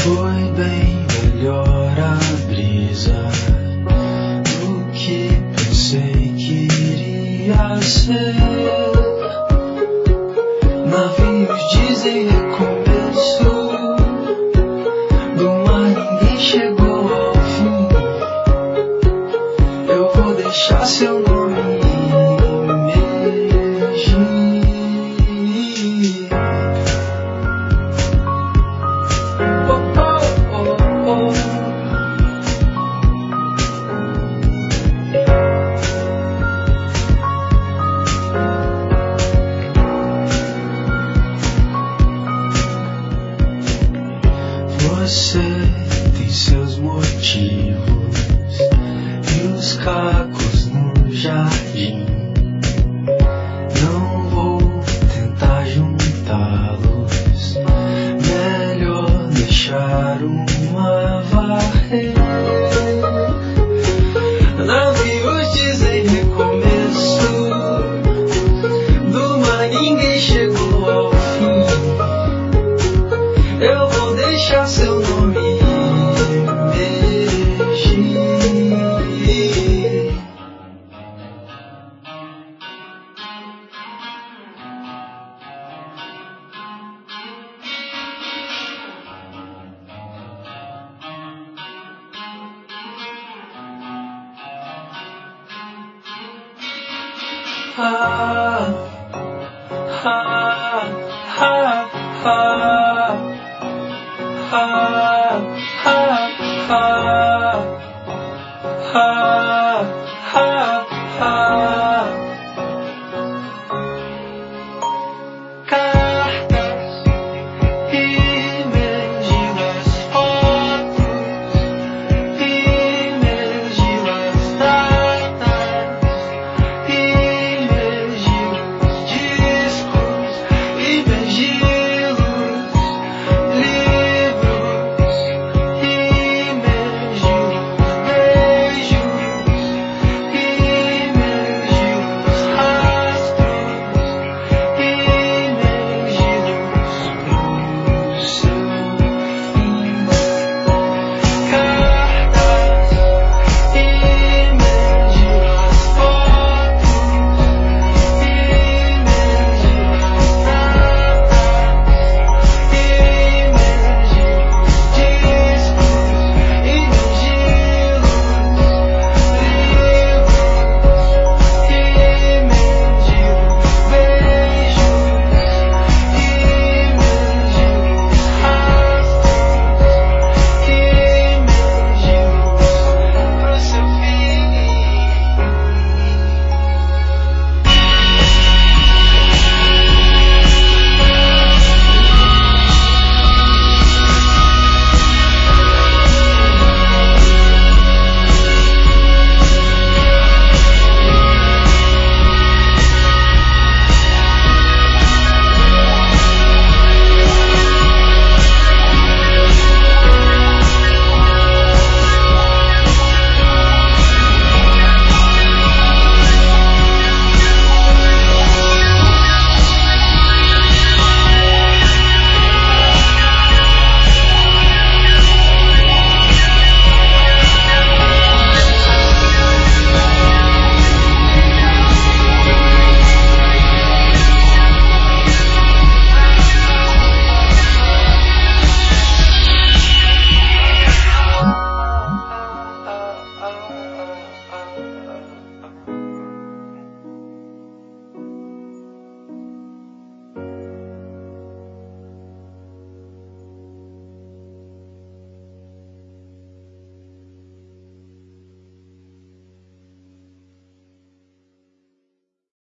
Foi bem melhor a brisa do que pensei que iria ser. Navios dizem recomeço, do mar ninguém chegou ao fim. Eu vou deixar seu nome emergir. Você tem seus motivos e os cacos no jardim. Não vou tentar juntá-los, melhor deixar uma varrer. Navios dizem recomeço, do mar ninguém chegou ao fim. Eu vou deixar seu nome emergir. Ah, ah, ah, ah. Ha ha ha ha.